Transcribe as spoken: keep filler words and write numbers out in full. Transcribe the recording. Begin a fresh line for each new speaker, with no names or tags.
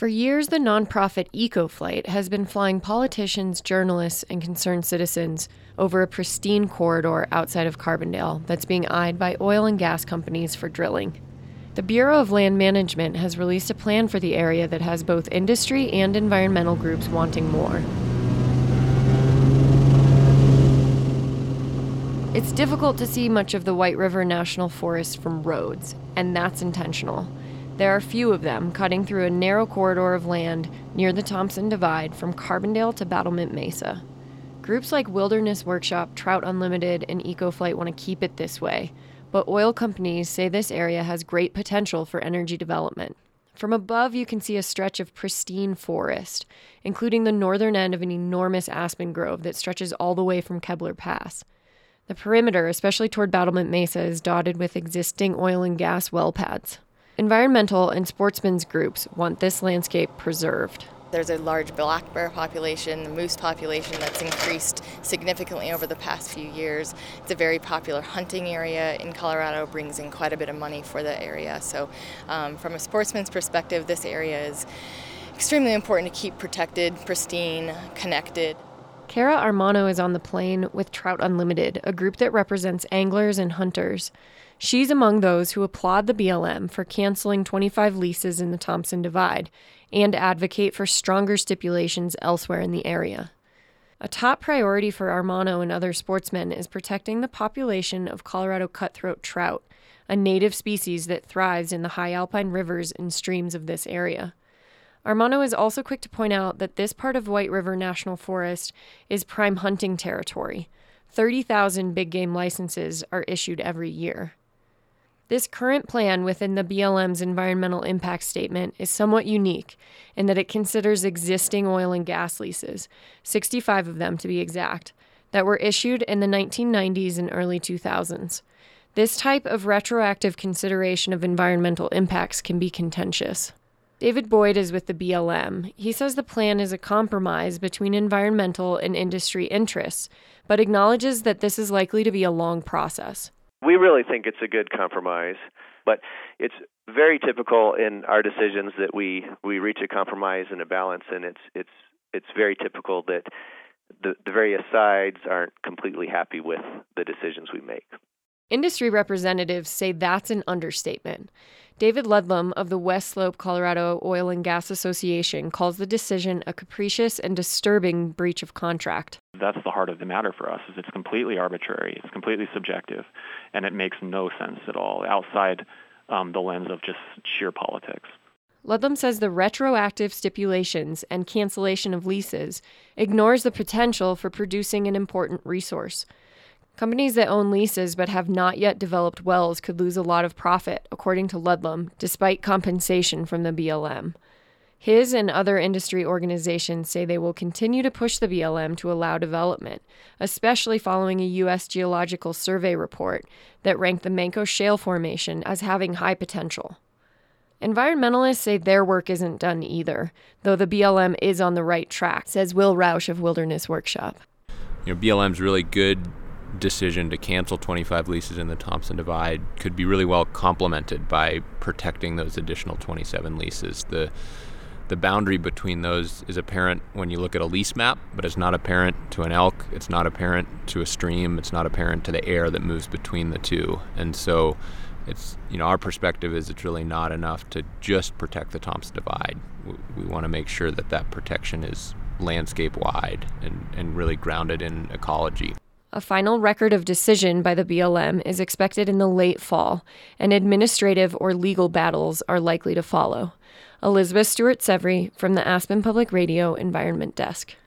For years, the nonprofit EcoFlight has been flying politicians, journalists, and concerned citizens over a pristine corridor outside of Carbondale that's being eyed by oil and gas companies for drilling. The Bureau of Land Management has released a plan for the area that has both industry and environmental groups wanting more. It's difficult to see much of the White River National Forest from roads, and that's intentional. There are few of them cutting through a narrow corridor of land near the Thompson Divide from Carbondale to Battlement Mesa. Groups like Wilderness Workshop, Trout Unlimited, and EcoFlight want to keep it this way, but oil companies say this area has great potential for energy development. From above, you can see a stretch of pristine forest, including the northern end of an enormous aspen grove that stretches all the way from Kebler Pass. The perimeter, especially toward Battlement Mesa, is dotted with existing oil and gas well pads. Environmental and sportsmen's groups want this landscape preserved.
There's a large black bear population, the moose population that's increased significantly over the past few years. It's a very popular hunting area in Colorado, brings in quite a bit of money for the area. So um, from a sportsman's perspective, this area is extremely important to keep protected, pristine, connected.
Kara Armano is on the plane with Trout Unlimited, a group that represents anglers and hunters. She's among those who applaud the B L M for canceling twenty-five leases in the Thompson Divide and advocate for stronger stipulations elsewhere in the area. A top priority for Armano and other sportsmen is protecting the population of Colorado cutthroat trout, a native species that thrives in the high alpine rivers and streams of this area. Armano is also quick to point out that this part of White River National Forest is prime hunting territory. thirty thousand big game licenses are issued every year. This current plan within the B L M's environmental impact statement is somewhat unique in that it considers existing oil and gas leases, sixty-five of them to be exact, that were issued in the nineteen nineties and early two thousands. This type of retroactive consideration of environmental impacts can be contentious. David Boyd is with the B L M. He says the plan is a compromise between environmental and industry interests, but acknowledges that this is likely to be a long process.
We really think it's a good compromise, but it's very typical in our decisions that we, we reach a compromise and a balance, and it's it's it's very typical that the, the various sides aren't completely happy with the decisions we make.
Industry representatives say that's an understatement. David Ludlam of the West Slope Colorado Oil and Gas Association calls the decision a capricious and disturbing breach of contract.
That's the heart of the matter for us, is it's completely arbitrary, it's completely subjective, and it makes no sense at all outside um, the lens of just sheer politics.
Ludlam says the retroactive stipulations and cancellation of leases ignores the potential for producing an important resource. Companies that own leases but have not yet developed wells could lose a lot of profit, according to Ludlam, despite compensation from the B L M. His and other industry organizations say they will continue to push the B L M to allow development, especially following a U S Geological Survey report that ranked the Manco Shale Formation as having high potential. Environmentalists say their work isn't done either, though the B L M is on the right track, says Will Roush of Wilderness Workshop.
You know, B L M's really good decision to cancel twenty-five leases in the Thompson Divide could be really well complemented by protecting those additional twenty-seven leases. The the boundary between those is apparent when you look at a lease map, but it's not apparent to an elk, it's not apparent to a stream, it's not apparent to the air that moves between the two. And so it's, you know, our perspective is it's really not enough to just protect the Thompson Divide. We, we want to make sure that that protection is landscape wide and, and really grounded in ecology.
A final record of decision by the B L M is expected in the late fall, and administrative or legal battles are likely to follow. Elizabeth Stewart-Severi from the Aspen Public Radio Environment Desk.